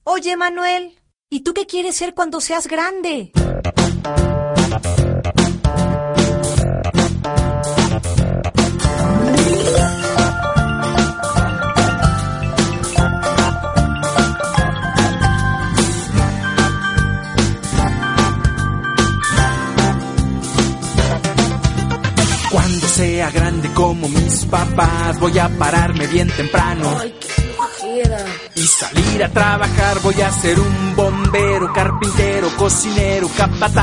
Oye, Manuel, ¿y tú qué quieres ser cuando seas grande? Cuando sea grande como mis papás, voy a pararme bien temprano. Ay, qué flojera. Y salir a trabajar, voy a ser un bombero, carpintero, cocinero, capataz.